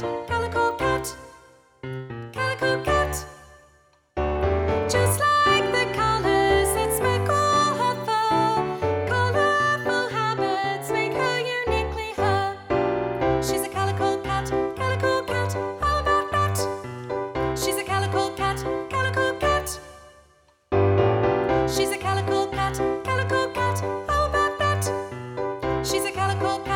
calico cat, calico cat. Just like the colors that speckle her fur, colorful habits make her uniquely her. She's a calico cat, how about that? She's a calico cat, calico cat. She's a calico cat, how about that? She's a calico cat.